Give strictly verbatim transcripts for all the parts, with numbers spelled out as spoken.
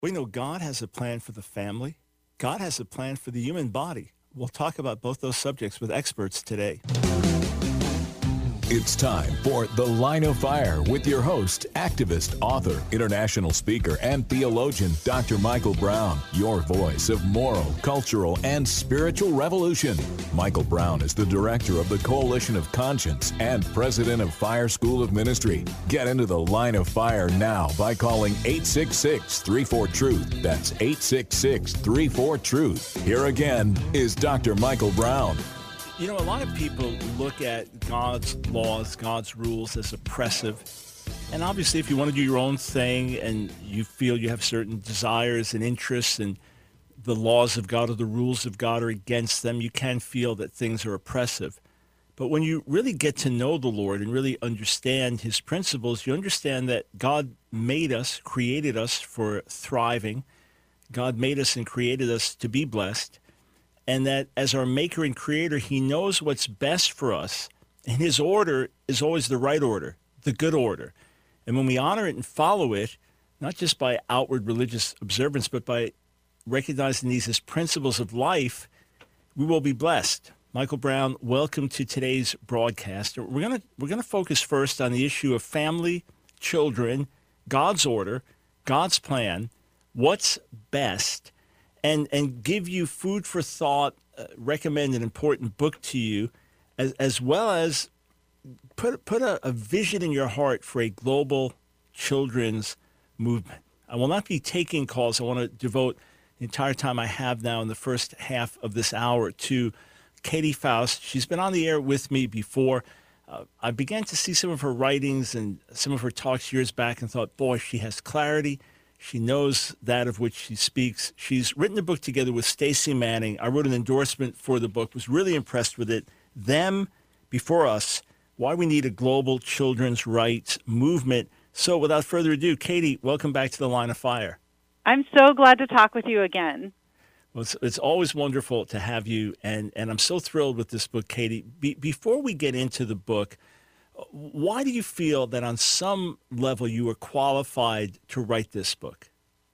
We know God has a plan for the family. God has a plan for the human body. We'll talk about both those subjects with experts today. It's time for The Line of Fire with your host, activist, author, international speaker, and theologian, Doctor Michael Brown, your voice of moral, cultural, and spiritual revolution. Michael Brown is the director of the Coalition of Conscience and president of Fire School of Ministry. Get into The Line of Fire now by calling eight six six, three four, truth. That's eight six six, three four, truth. Here again is Doctor Michael Brown. You know, a lot of people look at God's laws, God's rules as oppressive. And obviously, if you want to do your own thing and you feel you have certain desires and interests and the laws of God or the rules of God are against them, you can feel that things are oppressive. But when you really get to know the Lord and really understand his principles, you understand that God made us, created us for thriving. God made us and created us to be blessed. And that as our maker and creator, he knows what's best for us. And his order is always the right order, the good order. And when we honor it and follow it, not just by outward religious observance, but by recognizing these as principles of life, we will be blessed. Michael Brown, welcome to today's broadcast. We're going to we're going to focus first on the issue of family, children, God's order, God's plan, what's best, and and give you food for thought, uh, recommend an important book to you, as, as well as put put a, a vision in your heart for a global children's movement. I will not be taking calls. I want to devote the entire time I have now in the first half of this hour to Katie Faust. She's been on the air with me before. Uh, I began to see some of her writings and some of her talks years back and thought, boy, she has clarity. She knows that of which she speaks. She's written a book together with Stacey Manning. I wrote an endorsement for the book, was really impressed with it. Them Before Us, Why We Need a Global Children's Rights Movement. So without further ado, Katie, welcome back to The Line of Fire. I'm so glad to talk with you again. Well, it's, it's always wonderful to have you, and, and I'm so thrilled with this book, Katie. Be, before we get into the book, why do you feel that on some level you were qualified to write this book?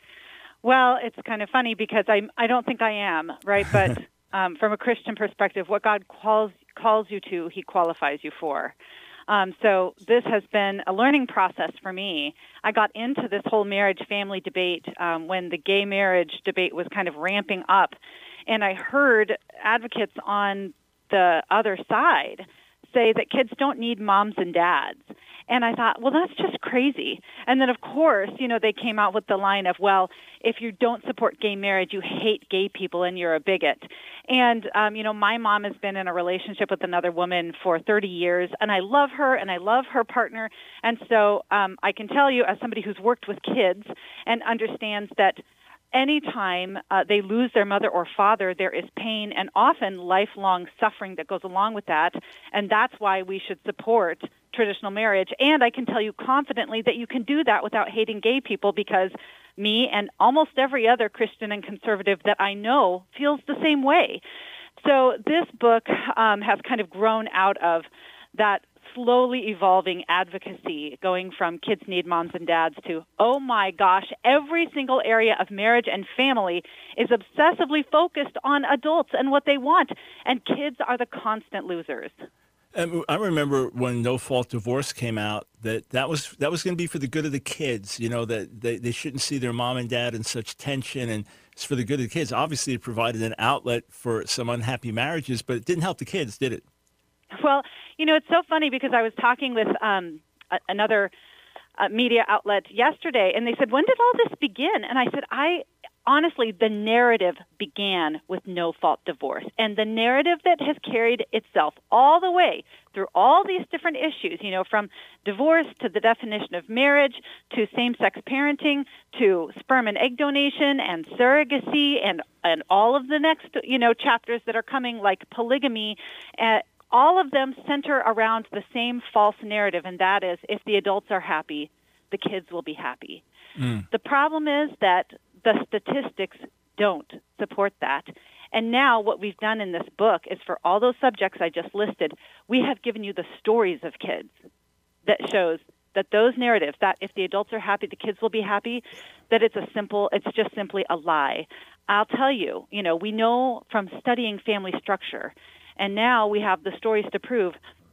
Well, it's kind of funny because I I don't think I am, right? But um, from a Christian perspective, what God calls calls you to, he qualifies you for. Um, so this has been a learning process for me. I got into this whole marriage family debate um, when the gay marriage debate was kind of ramping up, and I heard advocates on the other side say that kids don't need moms and dads. And I thought, well, that's just crazy. And then, of course, you know, they came out with the line of, well, if you don't support gay marriage, you hate gay people and you're a bigot. And, um, you know, my mom has been in a relationship with another woman for thirty years, and I love her and I love her partner. And so um, I can tell you, as somebody who's worked with kids and understands that anytime uh, they lose their mother or father, there is pain and often lifelong suffering that goes along with that. And that's why we should support traditional marriage. And I can tell you confidently that you can do that without hating gay people, because me and almost every other Christian and conservative that I know feels the same way. So this book um, has kind of grown out of that slowly evolving advocacy, going from kids need moms and dads to, oh my gosh, every single area of marriage and family is obsessively focused on adults and what they want, and kids are the constant losers. Um, I remember when no-fault divorce came out, that that was that was going to be for the good of the kids, you know, that they, they shouldn't see their mom and dad in such tension, and it's for the good of the kids. Obviously, it provided an outlet for some unhappy marriages, but it didn't help the kids, did it? Well, you know, it's so funny because I was talking with um, a, another uh, media outlet yesterday, and they said, when did all this begin? And I said, I honestly, the narrative began with no-fault divorce, and the narrative that has carried itself all the way through all these different issues, you know, from divorce to the definition of marriage to same-sex parenting to sperm and egg donation and surrogacy and, and all of the next, you know, chapters that are coming, like polygamy, uh, all of them center around the same false narrative, and that is, if the adults are happy, the kids will be happy. Mm. The problem is that the statistics don't support that. And now what we've done in this book is, for all those subjects I just listed, we have given you the stories of kids that shows that those narratives, that if the adults are happy, the kids will be happy, that it's a simple, it's just simply a lie. I'll tell you, you know, we know from studying family structure, and now we have the stories to prove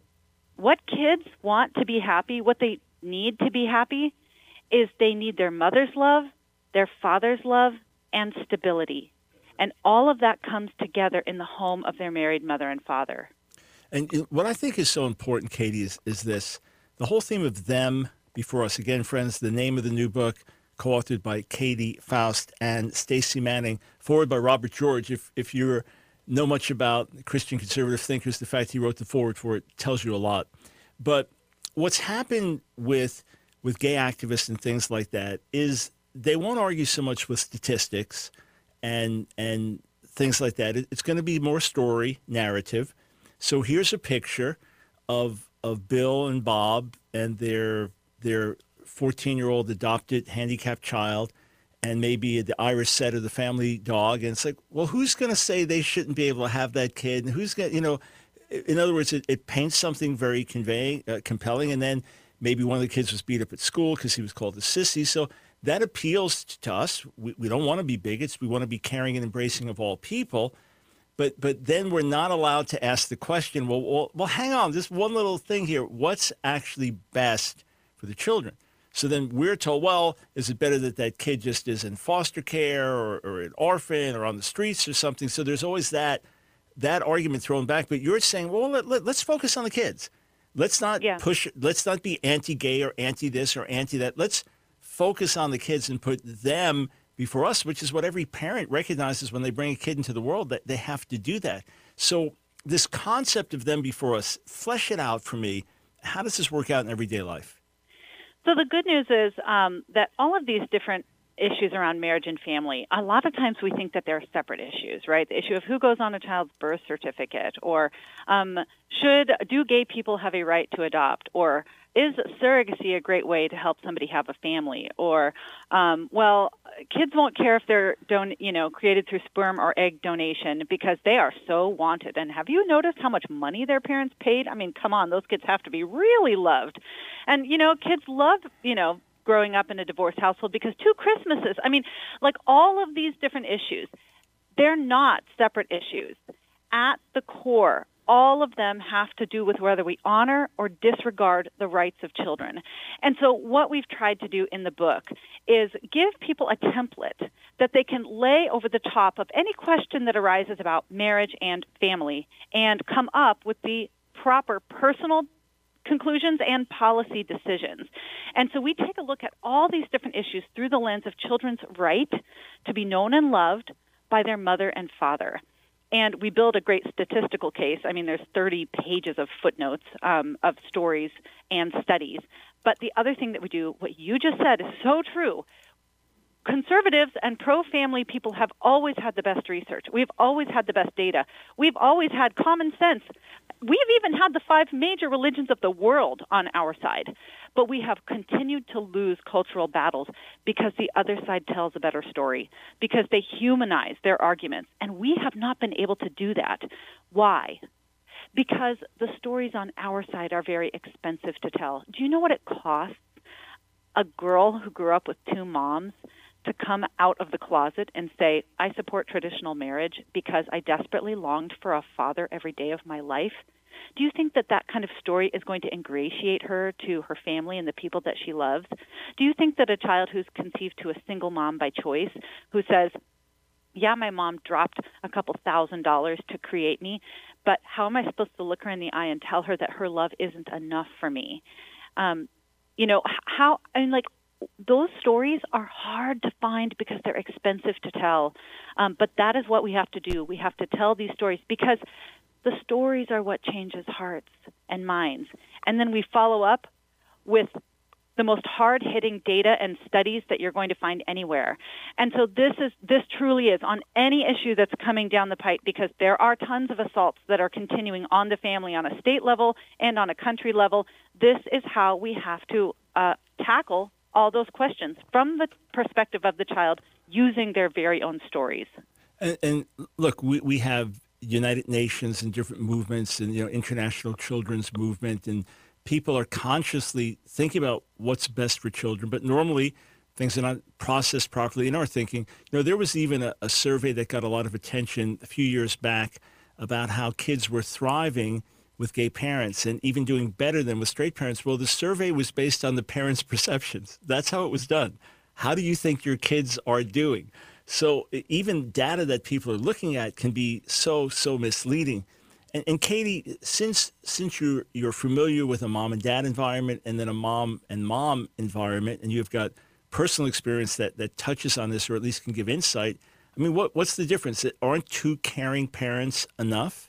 what kids want to be happy, what they need to be happy, is they need their mother's love, their father's love, and stability. And all of that comes together in the home of their married mother and father. And what I think is so important, Katie, is, is this. The whole theme of them before us. Again, friends, the name of the new book, co-authored by Katie Faust and Stacey Manning, forward by Robert George. If if you know much about Christian conservative thinkers, the fact he wrote the forward for it tells you a lot. But what's happened with with gay activists and things like that is they won't argue so much with statistics and and things like that. It, it's going to be more story, narrative. So here's a picture of of Bill and Bob and their their fourteen-year-old adopted handicapped child, and maybe the Irish setter, the family dog. And it's like, well, who's going to say they shouldn't be able to have that kid? And who's going to, you know, in other words, it, it paints something very conveying, uh, compelling. And then maybe one of the kids was beat up at school because he was called a sissy. So that appeals to us. We, we don't want to be bigots. We want to be caring and embracing of all people. But but then we're not allowed to ask the question, well, well, well, hang on, just one little thing here. What's actually best for the children? So then we're told, well, is it better that that kid just is in foster care or, or an orphan or on the streets or something? So there's always that that argument thrown back. But you're saying, well, let, let, let's focus on the kids. Let's not yeah. push. Let's not be anti-gay or anti-this or anti-that. Let's focus on the kids and put them before us, which is what every parent recognizes when they bring a kid into the world, that they have to do that. So this concept of them before us, flesh it out for me. How does this work out in everyday life? So the good news is um, that all of these different issues around marriage and family, a lot of times we think that they're separate issues, right? The issue of who goes on a child's birth certificate, or um, should do gay people have a right to adopt, or is surrogacy a great way to help somebody have a family, or um, well, kids won't care if they're don- you know created through sperm or egg donation because they are so wanted. And have you noticed how much money their parents paid? I mean, come on, those kids have to be really loved. And you know, kids love you know. growing up in a divorced household because two Christmases, I mean, like all of these different issues, they're not separate issues. At the core, all of them have to do with whether we honor or disregard the rights of children. And so what we've tried to do in the book is give people a template that they can lay over the top of any question that arises about marriage and family and come up with the proper personal conclusions and policy decisions. And so we take a look at all these different issues through the lens of children's right to be known and loved by their mother and father. And we build a great statistical case. I mean, there's thirty pages of footnotes um, of stories and studies. But the other thing that we do, what you just said is so true. Conservatives and pro-family people have always had the best research. We've always had the best data. We've always had common sense. We've even had the five major religions of the world on our side. But we have continued to lose cultural battles because the other side tells a better story, because they humanize their arguments. And we have not been able to do that. Why? Because the stories on our side are very expensive to tell. Do you know what it costs a girl who grew up with two moms to come out of the closet and say, I support traditional marriage because I desperately longed for a father every day of my life? Do you think that that kind of story is going to ingratiate her to her family and the people that she loves? Do you think that a child who's conceived to a single mom by choice, who says, yeah, my mom dropped a couple thousand dollars to create me, but how am I supposed to look her in the eye and tell her that her love isn't enough for me? Um, you know, how, I mean, like, those stories are hard to find because they're expensive to tell. Um, but that is what we have to do. We have to tell these stories because the stories are what changes hearts and minds. And then we follow up with the most hard-hitting data and studies that you're going to find anywhere. And so this is this truly is on any issue that's coming down the pipe, because there are tons of assaults that are continuing on the family on a state level and on a country level. This is how we have to uh, tackle all those questions from the perspective of the child using their very own stories. And, and look, we, we have United Nations and different movements and, you know, International Children's Movement and people are consciously thinking about what's best for children, but normally things are not processed properly in our thinking. You know, there was even a, a survey that got a lot of attention a few years back about how kids were thriving with gay parents and even doing better than with straight parents. Well, the survey was based on the parents' perceptions. That's how it was done. How do you think your kids are doing? So even data that people are looking at can be so, so misleading. And, and Katie, since since you're, you're familiar with a mom and dad environment and then a mom and mom environment, and you've got personal experience that, that touches on this or at least can give insight, I mean, what what's the difference? Aren't two caring parents enough?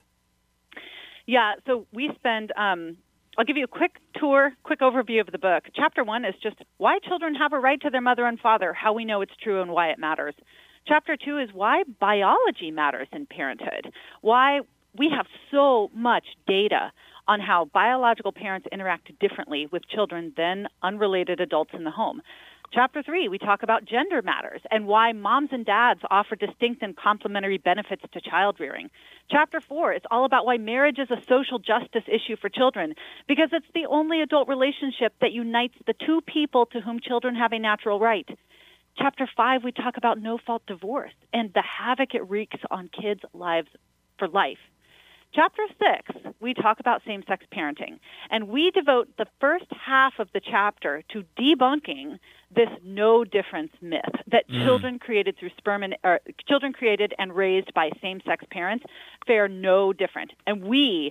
Yeah, so we spend, um, I'll give you a quick tour, quick overview of the book. Chapter one is just why children have a right to their mother and father, how we know it's true and why it matters. Chapter two is why biology matters in parenthood, why we have so much data on how biological parents interact differently with children than unrelated adults in the home. Chapter three, we talk about gender matters and why moms and dads offer distinct and complementary benefits to child rearing. Chapter four, it's all about why marriage is a social justice issue for children because it's the only adult relationship that unites the two people to whom children have a natural right. Chapter five, we talk about no-fault divorce and the havoc it wreaks on kids' lives for life. Chapter six, we talk about same-sex parenting, and we devote the first half of the chapter to debunking this no-difference myth that mm. children created through sperm and or children created and raised by same-sex parents fare no different, and we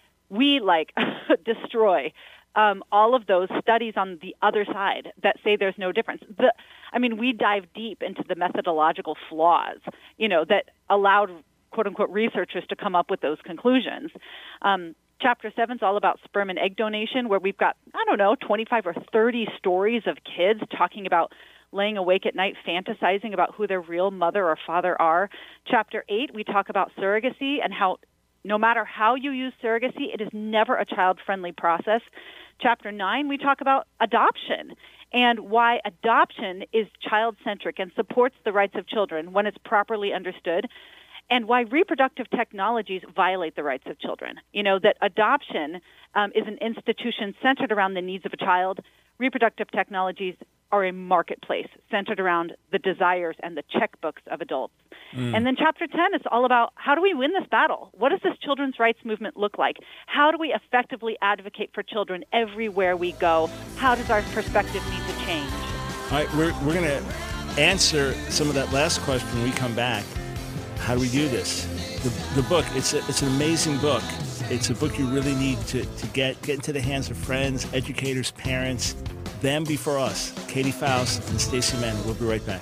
we like destroy um, all of those studies on the other side that say there's no difference. The, I mean, we dive deep into the methodological flaws, you know, that allowed quote-unquote researchers to come up with those conclusions. Um, chapter seven is all about sperm and egg donation, where we've got, I don't know, twenty-five or thirty stories of kids talking about laying awake at night, fantasizing about who their real mother or father are. Chapter eight, we talk about surrogacy and how no matter how you use surrogacy, it is never a child-friendly process. Chapter nine, we talk about adoption and why adoption is child-centric and supports the rights of children when it's properly understood, and why reproductive technologies violate the rights of children. You know, that adoption um, is an institution centered around the needs of a child. Reproductive technologies are a marketplace centered around the desires and the checkbooks of adults. Mm. And then chapter ten is all about how do we win this battle? What does this children's rights movement look like? How do we effectively advocate for children everywhere we go? How does our perspective need to change? All right, we're, we're going to answer some of that last question when we come back. How do we do this? The, the book, it's a, it's an amazing book. It's a book you really need to, to get, get into the hands of friends, educators, parents, them before us. Katie Faust and Stacey Manning. We'll be right back.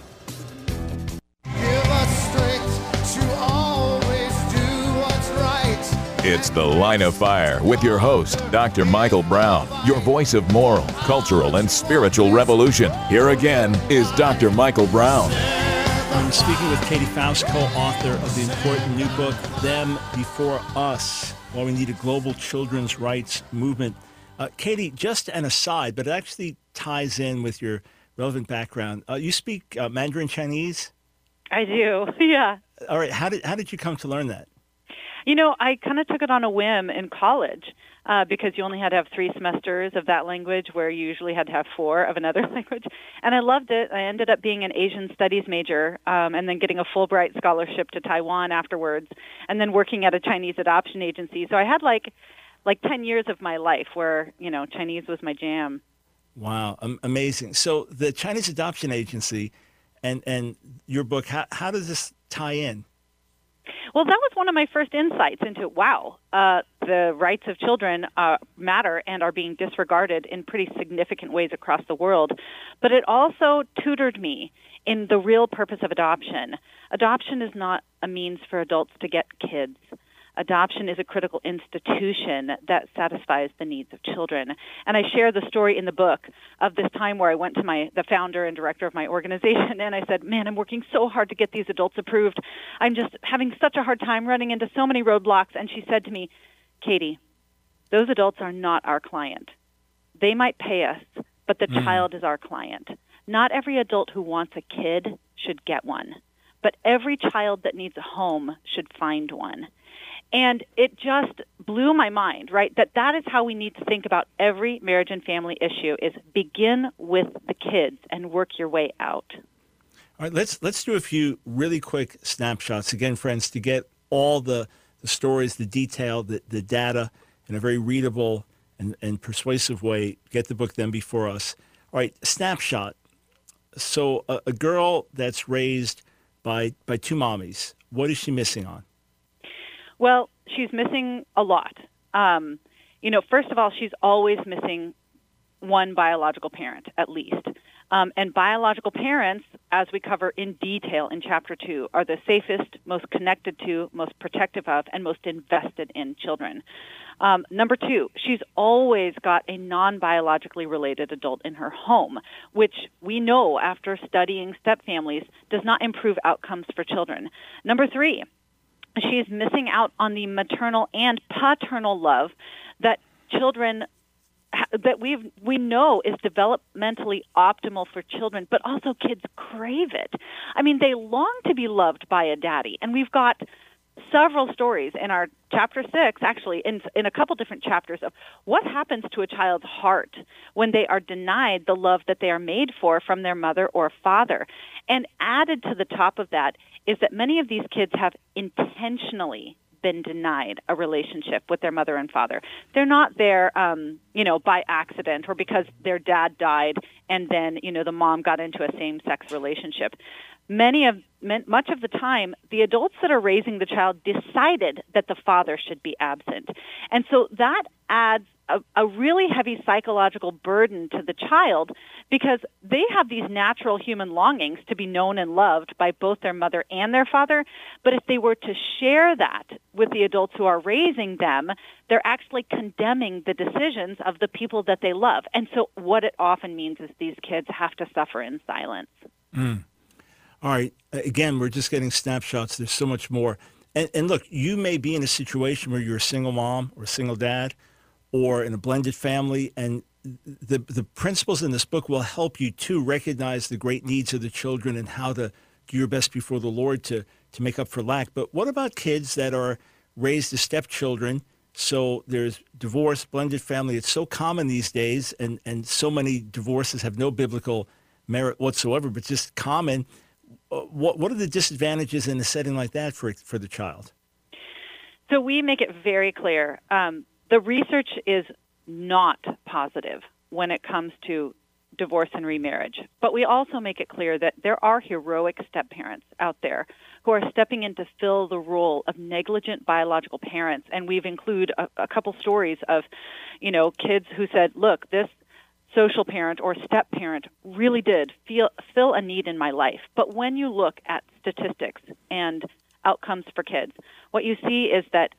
Give us strength to always do what's right. It's The Line of Fire with your host, Doctor Michael Brown, your voice of moral, cultural, and spiritual revolution. Here again is Doctor Michael Brown. I'm speaking with Katie Faust, co-author of the important new book, Them Before Us, Why We Need a Global Children's Rights Movement. Uh, Katie, just an aside, but it actually ties in with your relevant background. Uh, you speak uh, Mandarin Chinese? I do, yeah. All right, how did how did you come to learn that? You know, I kind of took it on a whim in college uh, because you only had to have three semesters of that language where you usually had to have four of another language. And I loved it. I ended up being an Asian studies major um, and then getting a Fulbright scholarship to Taiwan afterwards and then working at a Chinese adoption agency. So I had like like ten years of my life where, you know, Chinese was my jam. Wow, um, amazing. So the Chinese adoption agency and, and your book, how, how does this tie in? Well, that was one of my first insights into, wow, uh, the rights of children uh, matter and are being disregarded in pretty significant ways across the world. But it also tutored me in the real purpose of adoption. Adoption is not a means for adults to get kids. Adoption is a critical institution that satisfies the needs of children. And I share the story in the book of this time where I went to my the founder and director of my organization, and I said, man, I'm working so hard to get these adults approved. I'm just having such a hard time running into so many roadblocks. And she said to me, Katie, those adults are not our client. They might pay us, but the mm. child is our client. Not every adult who wants a kid should get one, but every child that needs a home should find one. And it just blew my mind, right, that that is how we need to think about every marriage and family issue, is begin with the kids and work your way out. All right, let's let's do a few really quick snapshots. Again, friends, to get all the, the stories, the detail, the, the data in a very readable and, and persuasive way, get the book Them Before Us. All right, snapshot. So a, a girl that's raised by by two mommies, what is she missing on? Well, she's missing a lot. Um, you know, first of all, she's always missing one biological parent, at least. Um, and biological parents, as we cover in detail in Chapter two, are the safest, most connected to, most protective of, and most invested in children. Um, number two, she's always got a non-biologically related adult in her home, which we know after studying stepfamilies does not improve outcomes for children. Number three, she is missing out on the maternal and paternal love that children that we we know is developmentally optimal for children, but also kids crave it. I mean, they long to be loved by a daddy, and we've got several stories in our chapter six, actually, in in a couple different chapters, of what happens to a child's heart when they are denied the love that they are made for from their mother or father. And added to the top of that is that many of these kids have intentionally been denied a relationship with their mother and father. They're not there, um, you know, by accident or because their dad died and then, you know, the mom got into a same-sex relationship. Many of, much of the time, the adults that are raising the child decided that the father should be absent. And so that adds a, a really heavy psychological burden to the child, because they have these natural human longings to be known and loved by both their mother and their father. But if they were to share that with the adults who are raising them, they're actually condemning the decisions of the people that they love. And so what it often means is these kids have to suffer in silence. Mm. All right. Again, we're just getting snapshots. There's so much more. And, and look, you may be in a situation where you're a single mom or a single dad or in a blended family, and the the principles in this book will help you to recognize the great needs of the children and how to do your best before the Lord to, to make up for lack. But what about kids that are raised as stepchildren? So there's divorce, blended family. It's so common these days, and, and so many divorces have no biblical merit whatsoever, but just common. What what are the disadvantages in a setting like that for for the child? So we make it very clear. Um, the research is not positive when it comes to divorce and remarriage. But we also make it clear that there are heroic step-parents out there who are stepping in to fill the role of negligent biological parents. And we've included a, a couple stories of, you know, kids who said, look, this social parent or step parent really did feel, fill a need in my life. But when you look at statistics and outcomes for kids, what you see is that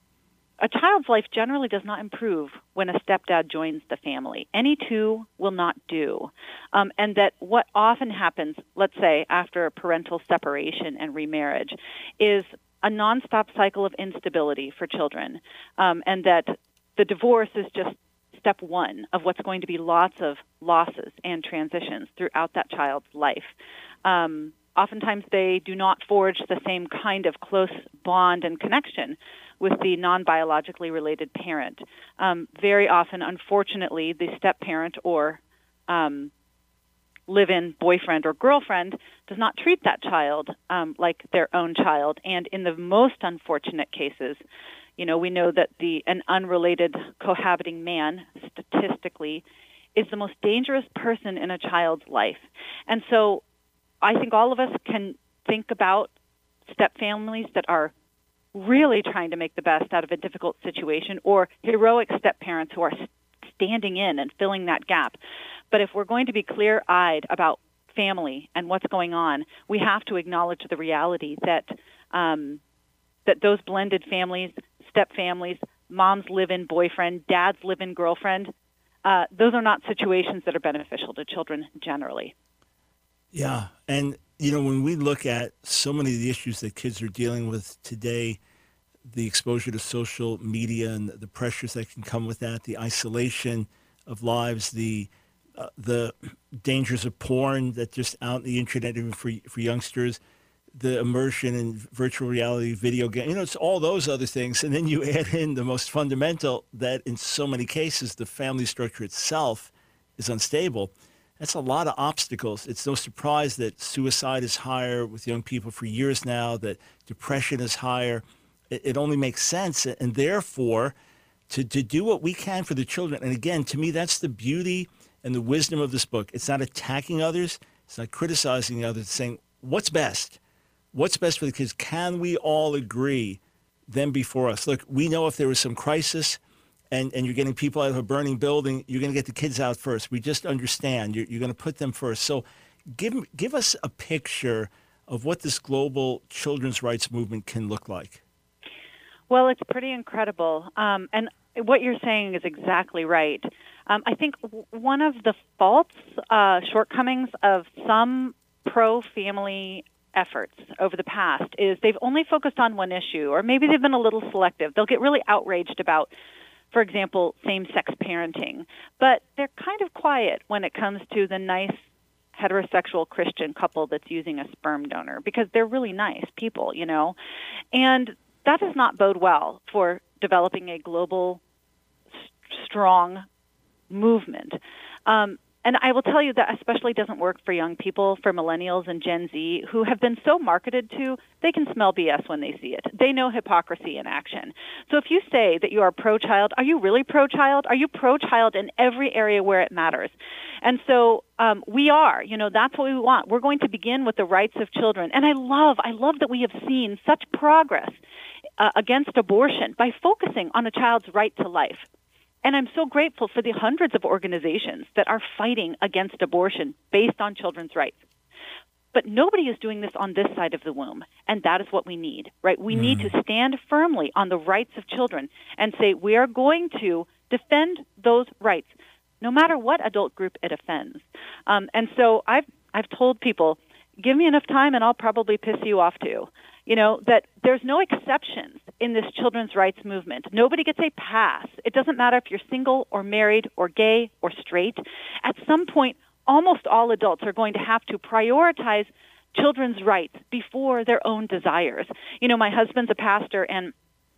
a child's life generally does not improve when a stepdad joins the family. Any two will not do. Um, and that what often happens, let's say, after parental separation and remarriage, is a nonstop cycle of instability for children. Um, and that the divorce is just step one of what's going to be lots of losses and transitions throughout that child's life. Um, oftentimes they do not forge the same kind of close bond and connection with the non-biologically related parent. Um, very often, unfortunately, the step-parent or um, live-in boyfriend or girlfriend does not treat that child um, like their own child. And in the most unfortunate cases, you know, we know that the an unrelated cohabiting man, statistically, is the most dangerous person in a child's life. And so I think all of us can think about step-families that are really trying to make the best out of a difficult situation, or heroic step-parents who are standing in and filling that gap. But if we're going to be clear-eyed about family and what's going on, we have to acknowledge the reality that um, that those blended families, step-families, moms live-in boyfriend, dads live-in girlfriend, uh, those are not situations that are beneficial to children generally. Yeah, and you know, when we look at so many of the issues that kids are dealing with today, the exposure to social media and the pressures that can come with that, the isolation of lives, the uh, the dangers of porn that just out in the internet, even for for youngsters, the immersion in virtual reality, video game, you know, it's all those other things. And then you add in the most fundamental, that in so many cases, the family structure itself is unstable. That's a lot of obstacles. It's no surprise that suicide is higher with young people for years now, that depression is higher. It, it only makes sense. And therefore, to, to do what we can for the children. And again, to me, that's the beauty and the wisdom of this book. It's not attacking others. It's not criticizing others. It's saying, what's best? What's best for the kids? Can we all agree them before us? Look, we know if there was some crisis and, and you're getting people out of a burning building, you're going to get the kids out first. We just understand. You're, you're going to put them first. So give, give us a picture of what this global children's rights movement can look like. Well, it's pretty incredible. Um, and what you're saying is exactly right. Um, I think w- one of the faults, uh, shortcomings of some pro-family efforts over the past is they've only focused on one issue, or maybe they've been a little selective. They'll get really outraged about, for example, same-sex parenting, but they're kind of quiet when it comes to the nice heterosexual Christian couple that's using a sperm donor, because they're really nice people, you know. And that does not bode well for developing a global, st- strong movement. Um, and I will tell you that especially doesn't work for young people, for millennials and Gen Z, who have been so marketed to, they can smell B S when they see it. They know hypocrisy in action. So if you say that you are pro-child, are you really pro-child? Are you pro-child in every area where it matters? And so um, we are, you know, that's what we want. We're going to begin with the rights of children. And I love, I love that we have seen such progress uh, against abortion by focusing on a child's right to life. And I'm so grateful for the hundreds of organizations that are fighting against abortion based on children's rights. But nobody is doing this on this side of the womb, and that is what we need, right? We mm. need to stand firmly on the rights of children and say we are going to defend those rights, no matter what adult group it offends. Um, and so I've I've told people, give me enough time and I'll probably piss you off too. You know, that there's no exceptions in this children's rights movement. Nobody gets a pass. It doesn't matter if you're single or married or gay or straight. At some point, almost all adults are going to have to prioritize children's rights before their own desires. You know, my husband's a pastor, and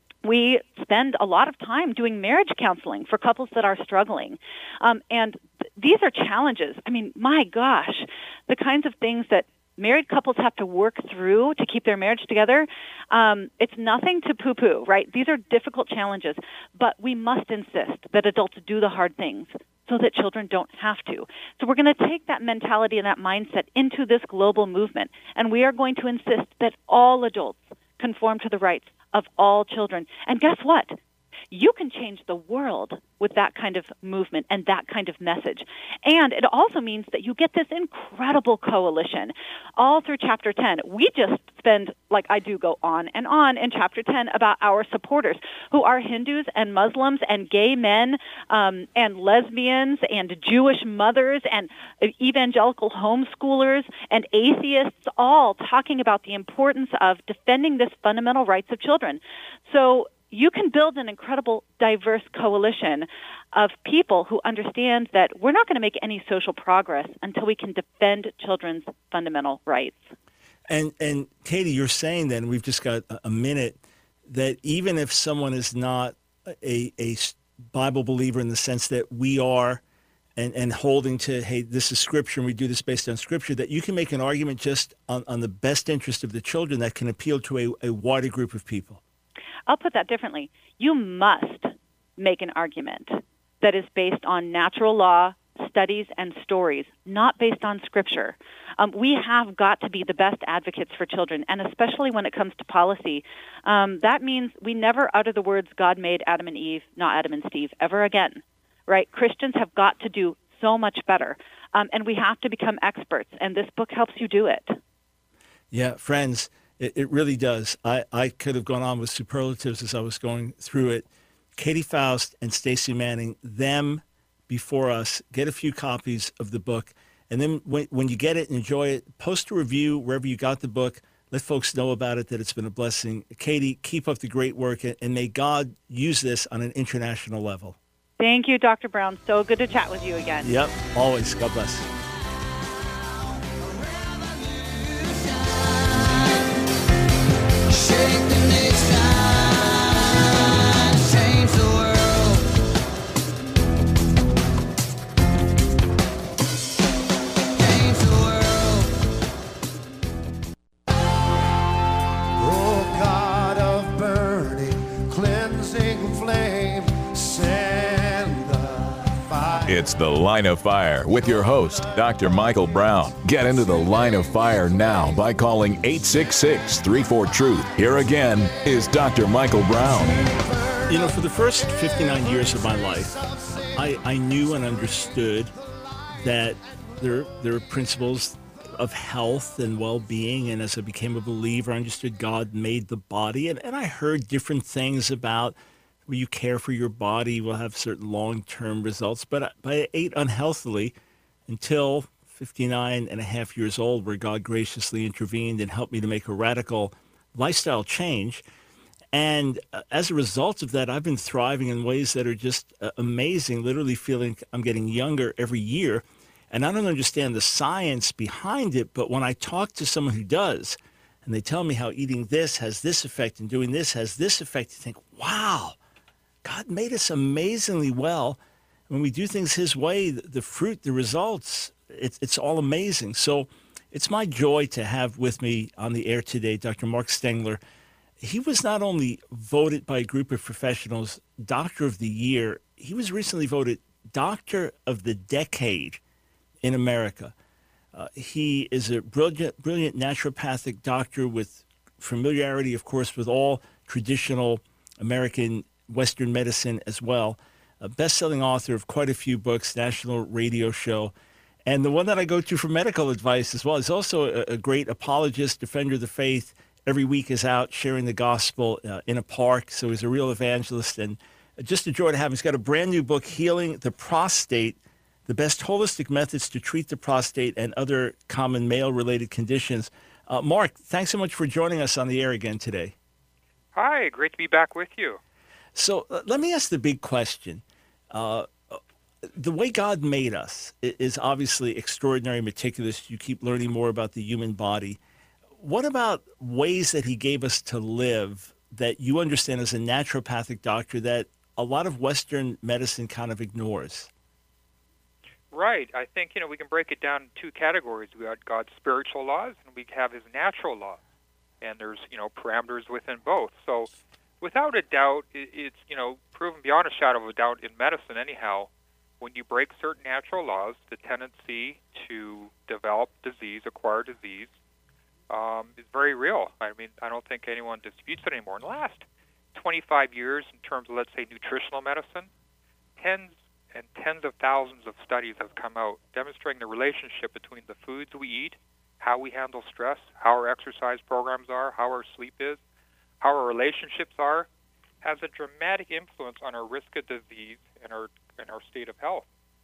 we spend a lot of time doing marriage counseling for couples that are struggling. Um, and th- these are challenges. I mean, my gosh, the kinds of things that married couples have to work through to keep their marriage together, um, it's nothing to poo-poo, right? These are difficult challenges, but we must insist that adults do the hard things so that children don't have to. So we're going to take that mentality and that mindset into this global movement, and we are going to insist that all adults conform to the rights of all children. And guess what? You can change the world with that kind of movement and that kind of message. And it also means that you get this incredible coalition all through Chapter ten. We just spend, like I do go on and on in Chapter ten about our supporters who are Hindus and Muslims and gay men um, and lesbians and Jewish mothers and evangelical homeschoolers and atheists, all talking about the importance of defending this fundamental rights of children. So you can build an incredible, diverse coalition of people who understand that we're not going to make any social progress until we can defend children's fundamental rights. And, and Katie, you're saying then, we've just got a minute, that even if someone is not a, a Bible believer in the sense that we are, and, and holding to, hey, this is Scripture and we do this based on Scripture, that you can make an argument just on, on the best interest of the children that can appeal to a, a wider group of people. I'll put that differently. You must make an argument that is based on natural law, studies, and stories, not based on Scripture. Um, we have got to be the best advocates for children, and especially when it comes to policy. Um, that means we never utter the words, God made Adam and Eve, not Adam and Steve, ever again, right? Christians have got to do so much better, um, and we have to become experts, and this book helps you do it. Yeah, friends, It, it really does. I, I could have gone on with superlatives as I was going through it. Katie Faust and Stacey Manning, them before us, get a few copies of the book. And then when, when you get it and enjoy it, post a review wherever you got the book. Let folks know about it, that it's been a blessing. Katie, keep up the great work, and, and may God use this on an international level. Thank you, Doctor Brown. So good to chat with you again. Yep, always. God bless. flame. Send the fire. It's The Line of Fire with your host, Doctor Michael Brown. Get into the Line of Fire now by calling eight six six, three four, truth. Here again is Doctor Michael Brown. You know, for the first fifty-nine years of my life, I, I knew and understood that there, there are principles of health and well-being, and as I became a believer, I understood God made the body, and, and I heard different things about where you care for your body will have certain long-term results, but I, but I ate unhealthily until fifty-nine and a half years old, where God graciously intervened and helped me to make a radical lifestyle change. And uh, as a result of that, I've been thriving in ways that are just uh, amazing, literally feeling I'm getting younger every year. And I don't understand the science behind it, but when I talk to someone who does, and they tell me how eating this has this effect and doing this has this effect, you think, wow, God made us amazingly well. When we do things his way, the, the fruit, the results, it's, it's all amazing. So it's my joy to have with me on the air today Doctor Mark Stengler. He was not only voted by a group of professionals Doctor of the Year, he was recently voted Doctor of the Decade in America. Uh, he is a brilliant, brilliant naturopathic doctor with familiarity, of course, with all traditional American Western medicine as well. A best-selling author of quite a few books, national radio show. And the one that I go to for medical advice as well is also a, a great apologist, defender of the faith. Every week is out sharing the gospel uh, in a park, so he's a real evangelist. And just a joy to have him. He's got a brand new book, Healing the Prostate, the best holistic methods to treat the prostate and other common male-related conditions. Uh, Mark, thanks so much for joining us on the air again today. Hi, great to be back with you. So uh, let me ask the big question. Uh, the way God made us is obviously extraordinary, meticulous. You keep learning more about the human body. What about ways that he gave us to live that you understand as a naturopathic doctor that a lot of Western medicine kind of ignores? Right. I think, you know, we can break it down in two categories. We got God's spiritual laws and we have his natural laws. And there's, you know, parameters within both. So without a doubt, it's, you know, proven beyond a shadow of a doubt in medicine anyhow, when you break certain natural laws, the tendency to develop disease, acquire disease, um, is very real. I mean, I don't think anyone disputes it anymore. In the last twenty-five years, in terms of, let's say, nutritional medicine, tens and tens of thousands of studies have come out demonstrating the relationship between the foods we eat, how we handle stress, how our exercise programs are, how our sleep is, how our relationships are, has a dramatic influence on our risk of disease and our and our state of health.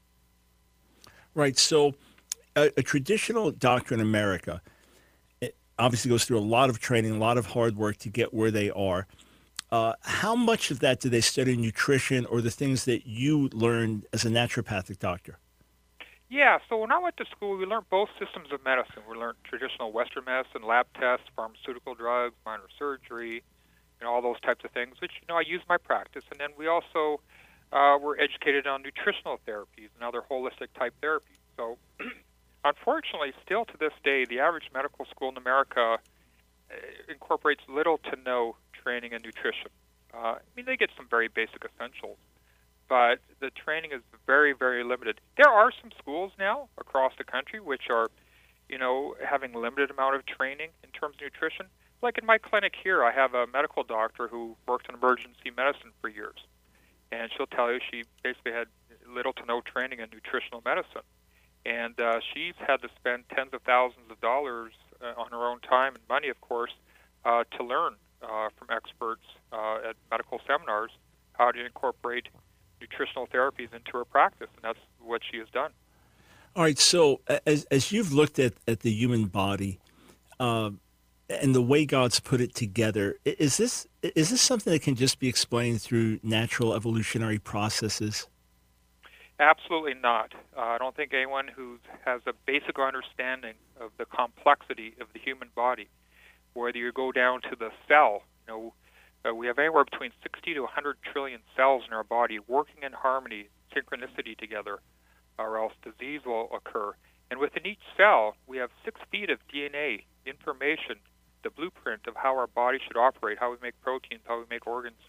Right. So a, a traditional doctor in America it obviously goes through a lot of training, a lot of hard work to get where they are. Uh, how much of that do they study nutrition or the things that you learned as a naturopathic doctor? Yeah, so when I went to school, we learned both systems of medicine. We learned traditional Western medicine, lab tests, pharmaceutical drugs, minor surgery, and all those types of things, which, you know, I use in my practice. And then we also uh, were educated on nutritional therapies and other holistic type therapies. So unfortunately, still to this day, the average medical school in America uh, incorporates little to no training in nutrition. Uh, I mean, they get some very basic essentials, but the training is very, very limited. There are some schools now across the country which are, you know, having limited amount of training in terms of nutrition. Like in my clinic here, I have a medical doctor who worked in emergency medicine for years, and she'll tell you she basically had little to no training in nutritional medicine. And uh, she's had to spend tens of thousands of dollars uh, on her own time and money, of course, uh, to learn uh, from experts uh, at medical seminars how to incorporate nutritional therapies into her practice, and that's what she has done. All right, so as as you've looked at, at the human body uh, and the way God's put it together, is this is this something that can just be explained through natural evolutionary processes? Absolutely not. Uh, I don't think anyone who has a basic understanding of the complexity of the human body, whether you go down to the cell, you know, uh, we have anywhere between sixty to one hundred trillion cells in our body working in harmony, synchronicity together, or else disease will occur. And within each cell, we have six feet of D N A information, the blueprint of how our body should operate, how we make proteins, how we make organs and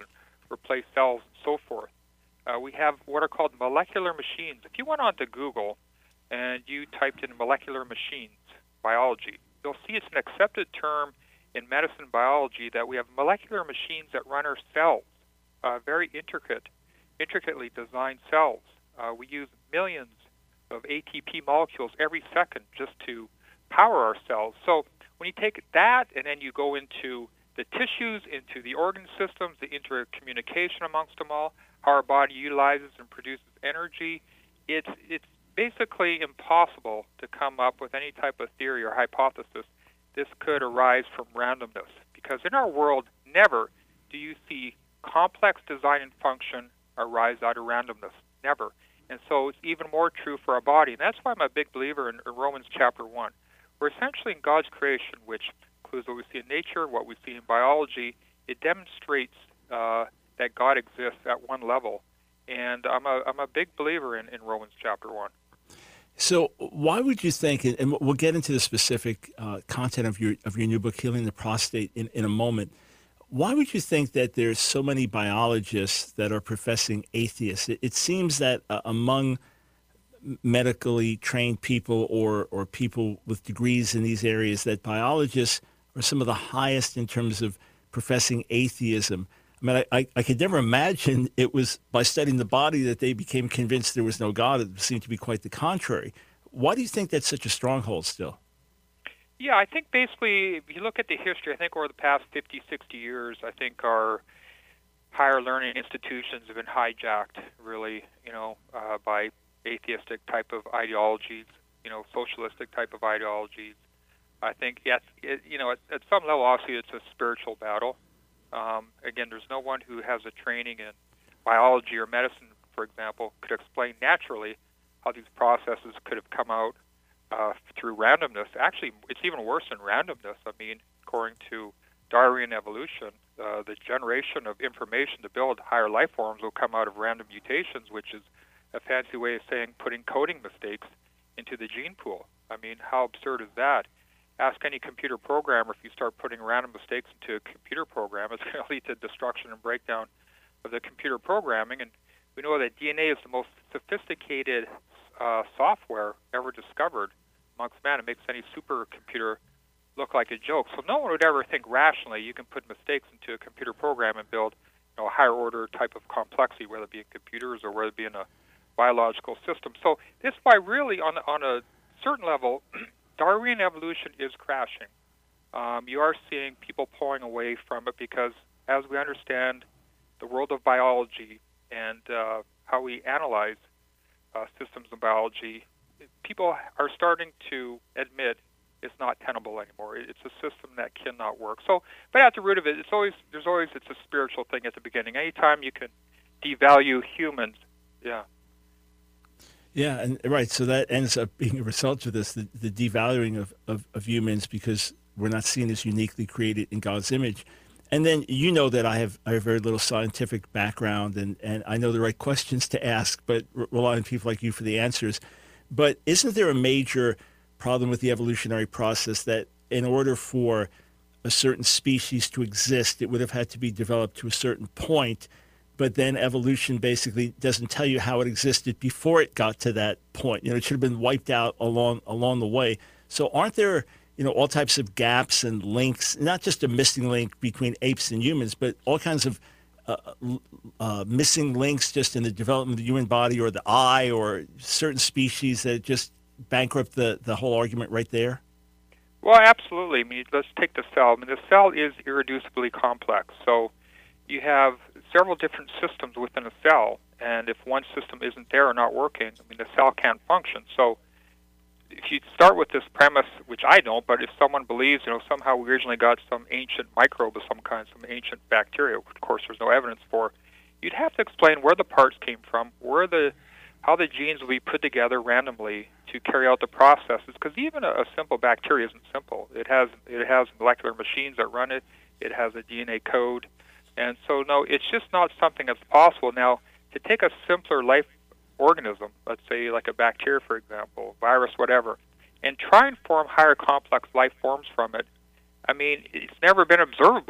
replace cells, and so forth. Uh, we have what are called molecular machines. If you went onto Google and you typed in molecular machines biology, you'll see it's an accepted term in medicine biology that we have molecular machines that run our cells, uh, very intricate, intricately designed cells. Uh, we use millions of A T P molecules every second just to power our cells. So when you take that and then you go into the tissues, into the organ systems, the intercommunication amongst them all, how our body utilizes and produces energy, it's it's basically impossible to come up with any type of theory or hypothesis this could arise from randomness. Because in our world, never do you see complex design and function arise out of randomness. Never. And so it's even more true for our body. And that's why I'm a big believer in Romans chapter one. We're essentially in God's creation, which includes what we see in nature, what we see in biology. It demonstrates uh, that God exists at one level. And I'm a I'm a big believer in, in Romans chapter one. So why would you think, and we'll get into the specific uh, content of your of your new book, Healing the Prostate, in, in a moment, why would you think that there's so many biologists that are professing atheists? It, it seems that uh, among medically trained people or, or people with degrees in these areas, that biologists are some of the highest in terms of professing atheism. I mean, I, I, I could never imagine it was by studying the body that they became convinced there was no God. It seemed to be quite the contrary. Why do you think that's such a stronghold still? Yeah, I think basically, if you look at the history, I think over the past fifty, sixty years, I think our higher learning institutions have been hijacked, really, you know, uh, by atheistic type of ideologies, you know, socialistic type of ideologies. I think, yes, it, you know, at, at some level, obviously, it's a spiritual battle. Um, again, there's no one who has a training in biology or medicine, for example, could explain naturally how these processes could have come out uh, through randomness. Actually, it's even worse than randomness. I mean, according to Darwinian evolution, uh, the generation of information to build higher life forms will come out of random mutations, which is a fancy way of saying putting coding mistakes into the gene pool. I mean, how absurd is that? Ask any computer programmer, if you start putting random mistakes into a computer program, it's going to lead to destruction and breakdown of the computer programming. And we know that D N A is the most sophisticated uh, software ever discovered amongst man. It makes any supercomputer look like a joke. So no one would ever think rationally you can put mistakes into a computer program and build, you know, a higher order type of complexity, whether it be in computers or whether it be in a biological system. So this is why really on, on a certain level, Darwinian evolution is crashing. Um, you are seeing people pulling away from it because as we understand the world of biology and uh, how we analyze uh, systems of biology, people are starting to admit it's not tenable anymore. It's a system that cannot work. So, but at the root of it, it's always there's always it's a spiritual thing at the beginning. Anytime you can devalue humans, yeah. Yeah, and right, so that ends up being a result of this, the, the devaluing of, of, of humans because we're not seen as uniquely created in God's image. And then you know that I have I have very little scientific background, and, and I know the right questions to ask, but re- rely on people like you for the answers. But isn't there a major problem with the evolutionary process that in order for a certain species to exist, it would have had to be developed to a certain point, but then evolution basically doesn't tell you how it existed before it got to that point. You know, it should have been wiped out along along the way. So aren't there, you know, all types of gaps and links, not just a missing link between apes and humans, but all kinds of uh, uh, missing links just in the development of the human body or the eye or certain species that just bankrupt the, the whole argument right there? Well, absolutely. I mean, let's take the cell. I mean, the cell is irreducibly complex. So you have several different systems within a cell, and if one system isn't there or not working, I mean, the cell can't function. So if you start with this premise, which I don't, but if someone believes, you know, somehow we originally got some ancient microbe of some kind, some ancient bacteria, which of course there's no evidence for, you'd have to explain where the parts came from, where the, how the genes will be put together randomly to carry out the processes, because even a, a simple bacteria isn't simple. It has, it has molecular machines that run it. It has a D N A code. And so, no, it's just not something that's possible. Now, to take a simpler life organism, let's say like a bacteria, for example, virus, whatever, and try and form higher complex life forms from it, I mean, it's never been observable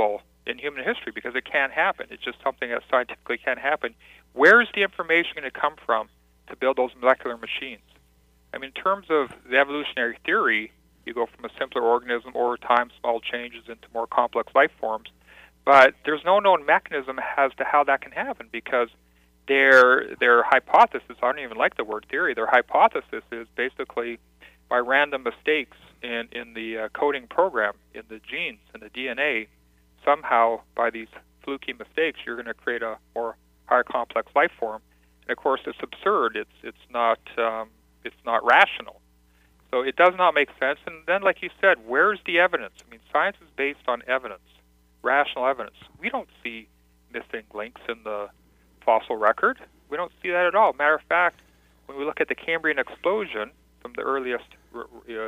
in human history because it can't happen. It's just something that scientifically can't happen. Where's the information going to come from to build those molecular machines? I mean, in terms of the evolutionary theory, you go from a simpler organism over time, small changes into more complex life forms. But there's no known mechanism as to how that can happen because their their hypothesis, I don't even like the word theory, their hypothesis is basically by random mistakes in, in the uh, coding program, in the genes, in the D N A, somehow by these fluky mistakes, you're going to create a more higher complex life form. And of course, it's absurd. It's it's not um, it's not rational. So it does not make sense. And then, like you said, where's the evidence? I mean, science is based on evidence, rational evidence. We don't see missing links in the fossil record. We don't see that at all. Matter of fact, when we look at the Cambrian explosion from the earliest uh,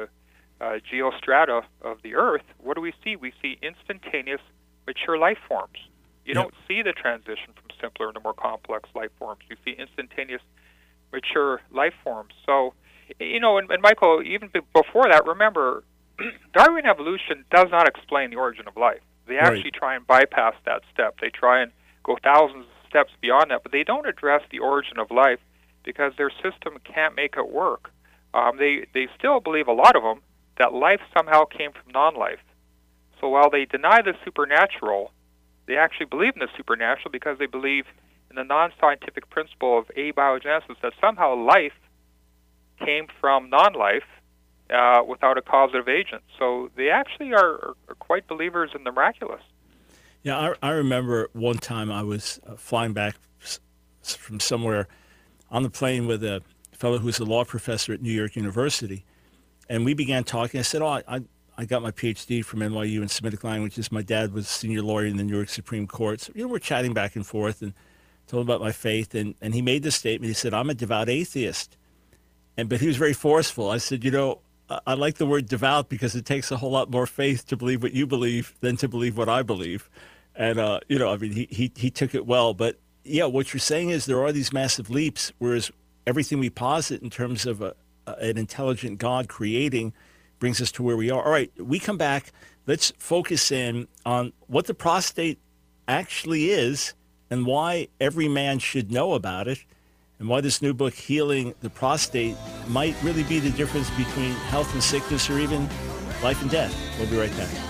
uh, geostrata of the Earth, what do we see? We see instantaneous mature life forms. You Yep. don't see the transition from simpler into more complex life forms. You see instantaneous mature life forms. So, you know, and, and Michael, even be- before that, remember, Darwin evolution does not explain the origin of life. They actually Right. try and bypass that step. They try and go thousands of steps beyond that, but they don't address the origin of life because their system can't make it work. Um, they, they still believe, a lot of them, that life somehow came from non-life. So while they deny the supernatural, they actually believe in the supernatural because they believe in the non-scientific principle of abiogenesis, that somehow life came from non-life uh, without a causative agent. So they actually are, are, are quite believers in the miraculous. Yeah, I, I remember one time I was uh, flying back s- from somewhere on the plane with a fellow who's a law professor at New York University, and we began talking. I said, oh, I, I, I got my P H D from N Y U in Semitic languages. My dad was a senior lawyer in the New York Supreme Court. So, you know, we're chatting back and forth and told him about my faith, and, and he made this statement. He said, I'm a devout atheist. And But he was very forceful. I said, you know, I, I like the word devout because it takes a whole lot more faith to believe what you believe than to believe what I believe. And, uh, you know, I mean, he, he, he took it well. But, yeah, what you're saying is there are these massive leaps, whereas everything we posit in terms of a, a, an intelligent God creating brings us to where we are. All right, we come back. Let's focus in on what the prostate actually is and why every man should know about it, and why this new book, Healing the Prostate, might really be the difference between health and sickness or even life and death. We'll be right back.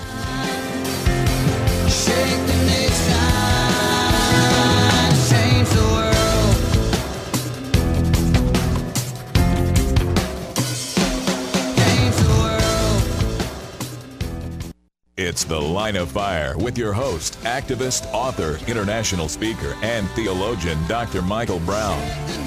Shake the nation, change the world. Change the world. It's The Line of Fire with your host, activist, author, international speaker, and theologian, Doctor Michael Brown.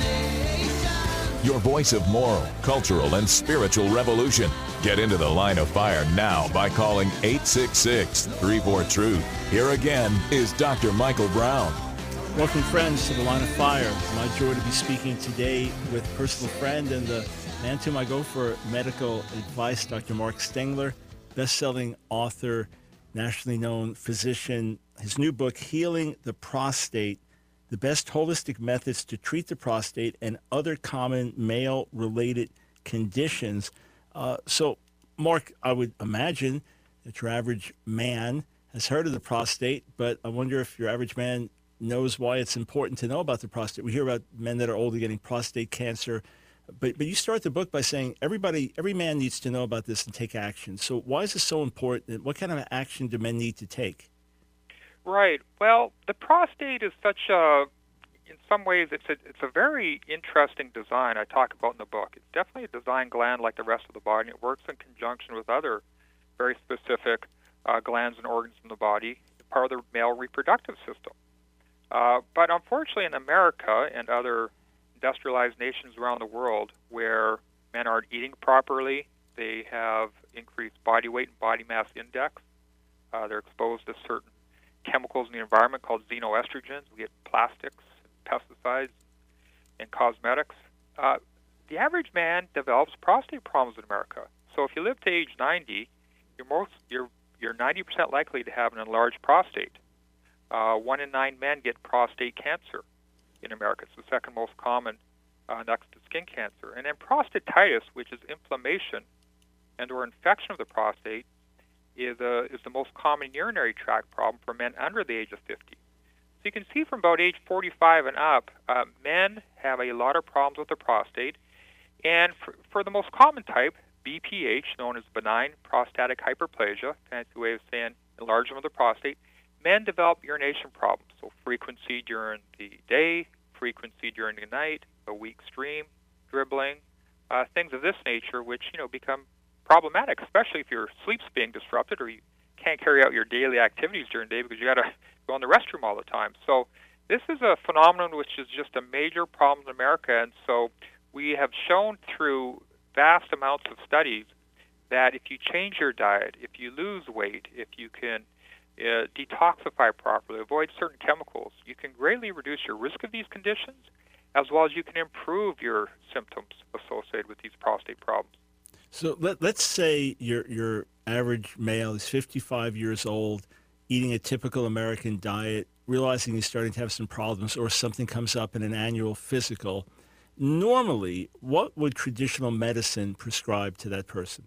Your voice of moral, cultural, and spiritual revolution. Get into The Line of Fire now by calling eight six six, three four, truth. Here again is Doctor Michael Brown. Welcome, friends, to The Line of Fire. My joy to be speaking today with personal friend and the man to whom I go for medical advice, Doctor Mark Stengler, best-selling author, nationally known physician. His new book, Healing the Prostate, the best holistic methods to treat the prostate and other common male-related conditions. Uh, so, Mark, I would imagine that your average man has heard of the prostate, but I wonder if your average man knows why it's important to know about the prostate. We hear about men that are older getting prostate cancer, but but you start the book by saying everybody, every man needs to know about this and take action. So why is this so important? What kind of action do men need to take? Right. Well, the prostate is such a, in some ways, it's a, it's a very interesting design I talk about in the book. It's definitely a design gland like the rest of the body. It works in conjunction with other very specific uh, glands and organs in the body, part of the male reproductive system. Uh, but unfortunately in America and other industrialized nations around the world where men aren't eating properly, they have increased body weight and body mass index, uh, they're exposed to certain chemicals in the environment called xenoestrogens. We get plastics, pesticides, and cosmetics. Uh, the average man develops prostate problems in America. So if you live to age ninety, you're most you're you're ninety percent likely to have an enlarged prostate. Uh, one in nine men get prostate cancer in America. It's the second most common uh, next to skin cancer. And then prostatitis, which is inflammation and or infection of the prostate, is, a, is the most common urinary tract problem for men under the age of fifty. So you can see from about age forty-five and up, uh, men have a lot of problems with the prostate. And for, for the most common type, B P H, known as benign prostatic hyperplasia, fancy way of saying enlargement of the prostate, men develop urination problems. So frequency during the day, frequency during the night, a weak stream, dribbling, uh, things of this nature, which, you know, become problematic, especially if your sleep's being disrupted or you can't carry out your daily activities during the day because you got to go in the restroom all the time. So this is a phenomenon which is just a major problem in America, and so we have shown through vast amounts of studies that if you change your diet, if you lose weight, if you can uh, detoxify properly, avoid certain chemicals, you can greatly reduce your risk of these conditions, as well as you can improve your symptoms associated with these prostate problems. So let, let's say your your average male is fifty-five years old, eating a typical American diet, realizing he's starting to have some problems or something comes up in an annual physical. Normally, what would traditional medicine prescribe to that person?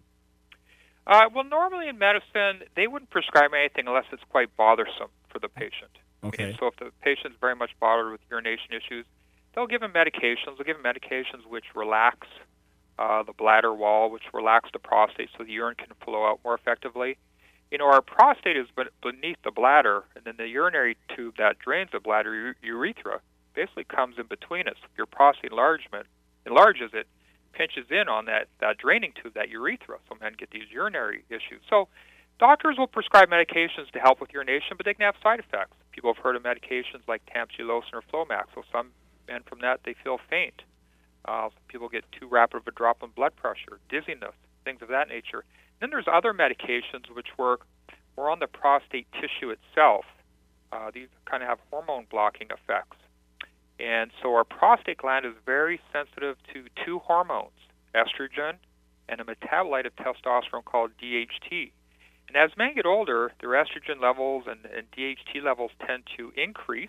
Uh, well, normally in medicine, they wouldn't prescribe anything unless it's quite bothersome for the patient. Okay. Meaning, so if the patient's very much bothered with urination issues, they'll give him medications. They'll give him medications which relax uh, the bladder wall, which relax the prostate so the urine can flow out more effectively. You know, our prostate is beneath the bladder, and then the urinary tube that drains the bladder, urethra, basically comes in between us. Your prostate enlargement enlarges it, pinches in on that, that draining tube, that urethra, so men get these urinary issues. So doctors will prescribe medications to help with urination, but they can have side effects. People have heard of medications like tamsulosin or Flomax, so some men from that, they feel faint. Uh, people get too rapid of a drop in blood pressure, dizziness, things of that nature. Then there's other medications which work more on the prostate tissue itself. Uh, these kind of have hormone-blocking effects. And so our prostate gland is very sensitive to two hormones, estrogen and a metabolite of testosterone called D H T. And as men get older, their estrogen levels and, and D H T levels tend to increase,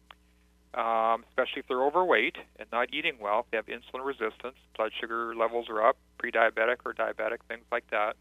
um, especially if they're overweight and not eating well. If they have insulin resistance, blood sugar levels are up, pre-diabetic or diabetic, things like that.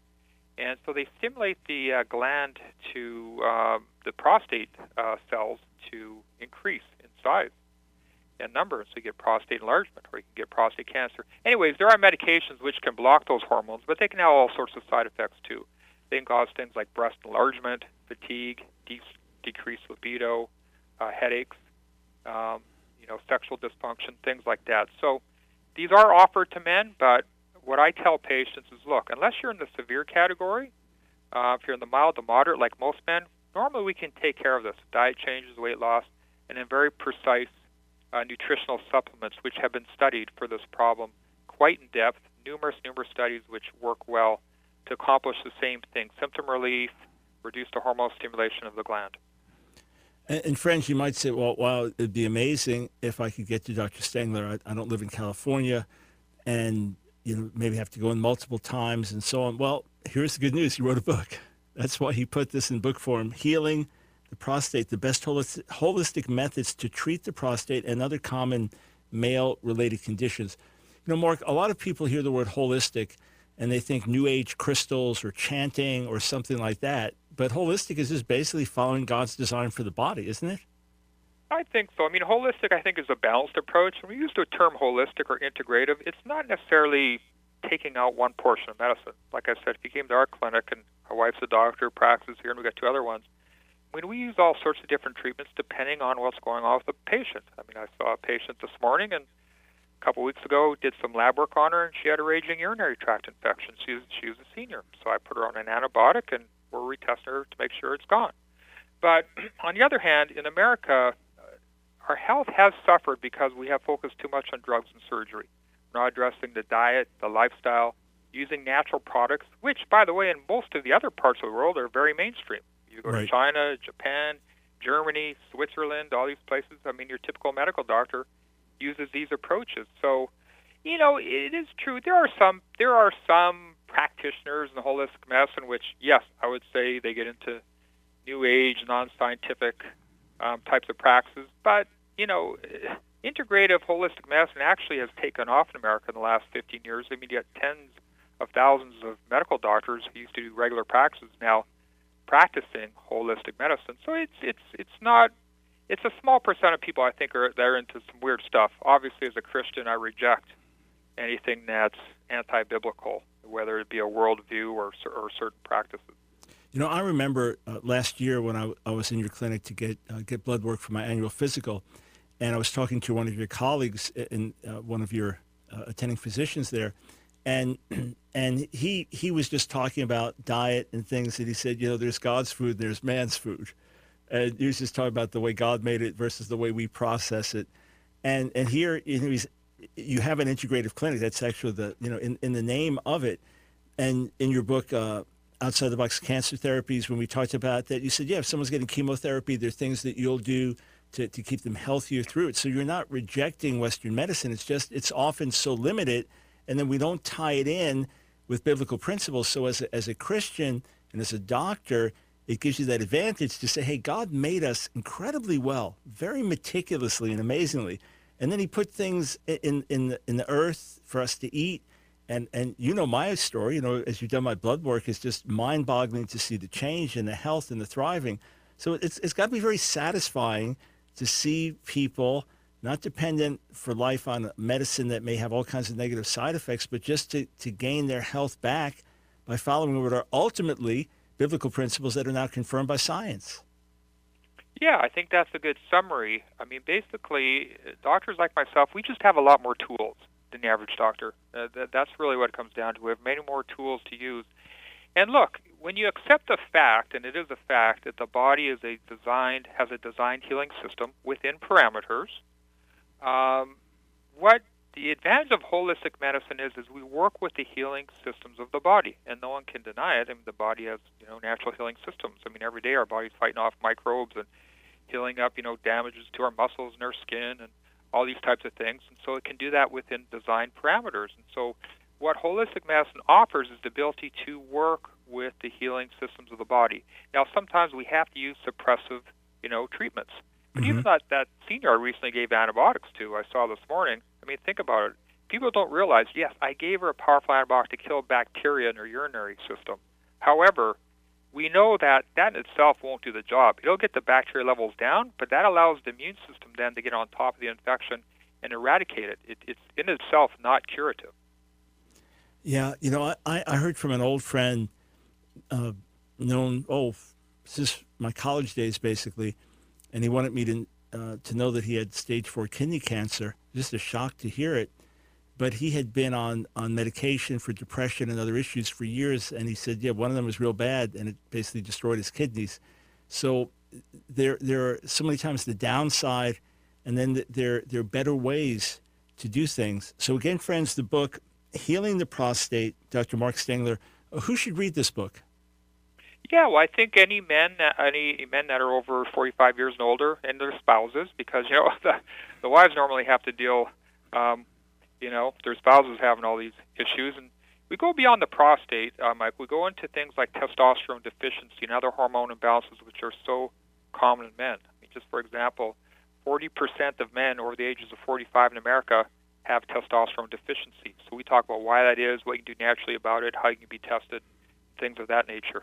And so they stimulate the uh, gland to, uh, the prostate uh, cells to increase in size and number, so you get prostate enlargement or you can get prostate cancer. Anyways, there are medications which can block those hormones, but they can have all sorts of side effects too. They can cause things like breast enlargement, fatigue, de- decreased libido, uh, headaches, um, you know, sexual dysfunction, things like that. So these are offered to men, but what I tell patients is, look, unless you're in the severe category, uh, if you're in the mild to moderate, like most men, normally we can take care of this. Diet changes, weight loss, and then very precise uh, nutritional supplements, which have been studied for this problem quite in depth, numerous, numerous studies which work well to accomplish the same thing, symptom relief, reduce the hormone stimulation of the gland. And, and friends, you might say, well, wow, it'd be amazing if I could get to Doctor Stengler. I, I don't live in California, and you know, maybe have to go in multiple times and so on. Well, here's the good news. He wrote a book. That's why he put this in book form, Healing the Prostate, the Best Holistic, holistic Methods to Treat the Prostate and Other Common Male-Related Conditions. You know, Mark, a lot of people hear the word holistic and they think New Age crystals or chanting or something like that. But holistic is just basically following God's design for the body, isn't it? I think so. I mean, holistic, I think, is a balanced approach. When we use the term holistic or integrative, it's not necessarily taking out one portion of medicine. Like I said, if you came to our clinic, and my wife's a doctor, practices here, and we've got two other ones, I mean, we use all sorts of different treatments depending on what's going on with the patient. I mean, I saw a patient this morning, and a couple weeks ago did some lab work on her, and she had a raging urinary tract infection. She was, she was a senior. So I put her on an antibiotic, and we're retesting her to make sure it's gone. But on the other hand, in America, our health has suffered because we have focused too much on drugs and surgery. We're not addressing the diet, the lifestyle, using natural products, which, by the way, in most of the other parts of the world are very mainstream. You go Right. to China, Japan, Germany, Switzerland, all these places. I mean, your typical medical doctor uses these approaches. So, you know, it is true. There are some there are some practitioners in the holistic medicine which, yes, I would say they get into New Age, non-scientific um, types of practices. But, you know, integrative holistic medicine actually has taken off in America in the last fifteen years. I mean, you got tens of thousands of medical doctors who used to do regular practices now practicing holistic medicine. So it's it's it's not it's a small percent of people I think are they're into some weird stuff. Obviously, as a Christian, I reject anything that's anti-biblical, whether it be a worldview or or certain practices. You know, I remember uh, last year when I, I was in your clinic to get uh, get blood work for my annual physical, and I was talking to one of your colleagues and uh, one of your uh, attending physicians there, and and he he was just talking about diet and things, and he said, you know, there's God's food, there's man's food, and he was just talking about the way God made it versus the way we process it, and and here you know, he's, you have an integrative clinic. That's actually the you know in, in the name of it, and in your book. Uh, Outside the box cancer therapies, when we talked about that, you said, yeah, if someone's getting chemotherapy, there are things that you'll do to, to keep them healthier through it. So you're not rejecting Western medicine. It's just, it's often so limited, and then we don't tie it in with biblical principles. So as a, as a Christian and as a doctor, it gives you that advantage to say, hey, God made us incredibly well, very meticulously and amazingly. And then he put things in, in, the, in the earth for us to eat. And and you know my story, you know, as you've done my blood work, it's just mind-boggling to see the change and the health and the thriving. So it's it's got to be very satisfying to see people not dependent for life on medicine that may have all kinds of negative side effects, but just to, to gain their health back by following what are ultimately biblical principles that are now confirmed by science. Yeah, I think that's a good summary. I mean, basically, doctors like myself, we just have a lot more tools than the average doctor. Uh, that, that's really what it comes down to. We have many more tools to use. And look, when you accept the fact, and it is a fact, that the body is a designed has a designed healing system within parameters, um, what the advantage of holistic medicine is, is we work with the healing systems of the body, and no one can deny it. I mean, the body has, you know, natural healing systems. I mean, every day our body's fighting off microbes and healing up, you know, damages to our muscles and our skin and all these types of things, and so it can do that within design parameters. And so what holistic medicine offers is the ability to work with the healing systems of the body. Now, sometimes we have to use suppressive, you know, treatments. But mm-hmm. even that, that senior I recently gave antibiotics to, I saw this morning, I mean, think about it. People don't realize, yes, I gave her a powerful antibiotic to kill bacteria in her urinary system. However, we know that that in itself won't do the job. It'll get the bacteria levels down, but that allows the immune system then to get on top of the infection and eradicate it. it it's in itself not curative. Yeah, you know, I, I heard from an old friend, uh, known, oh, since my college days basically, and he wanted me to, uh, to know that he had stage four kidney cancer. Just a shock to hear it. But he had been on, on medication for depression and other issues for years, and he said, yeah, one of them was real bad, and it basically destroyed his kidneys. So there there are so many times the downside, and then there, there are better ways to do things. So again, friends, the book, Healing the Prostate, Doctor Mark Stengler. Who should read this book? Yeah, well, I think any men, any men that are over forty-five years and older, and their spouses, because, you know, the, the wives normally have to deal um, you know, their spouses having all these issues. And we go beyond the prostate, uh, Mike. We go into things like testosterone deficiency and other hormone imbalances, which are so common in men. I mean, just for example, forty percent of men over the ages of forty-five in America have testosterone deficiency. So we talk about why that is, what you can do naturally about it, how you can be tested, things of that nature.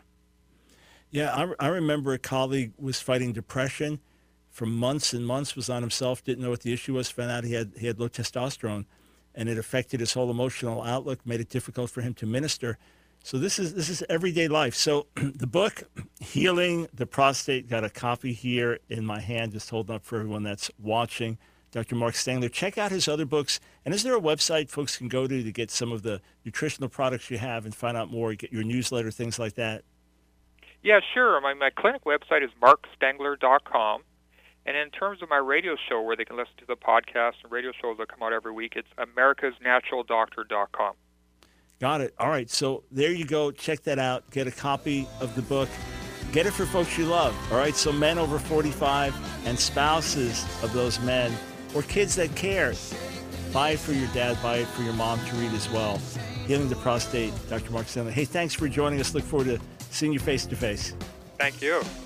Yeah, I, I remember a colleague was fighting depression for months and months, was on himself, didn't know what the issue was, found out he had he had low testosterone. And it affected his whole emotional outlook, made it difficult for him to minister. So this is this is everyday life. So the book, Healing the Prostate, got a copy here in my hand, just holding up for everyone that's watching. Doctor Mark Stengler, check out his other books. And is there a website folks can go to to get some of the nutritional products you have and find out more, get your newsletter, things like that? Yeah, sure. My, my clinic website is mark stengler dot com. And in terms of my radio show, where they can listen to the podcast and radio shows that come out every week, it's americas natural doctor dot com. Got it. All right. So there you go. Check that out. Get a copy of the book. Get it for folks you love. All right. So men over forty-five and spouses of those men or kids that care. Buy it for your dad. Buy it for your mom to read as well. Healing the Prostate, Doctor Mark Stengler. Hey, thanks for joining us. Look forward to seeing you face to face. Thank you.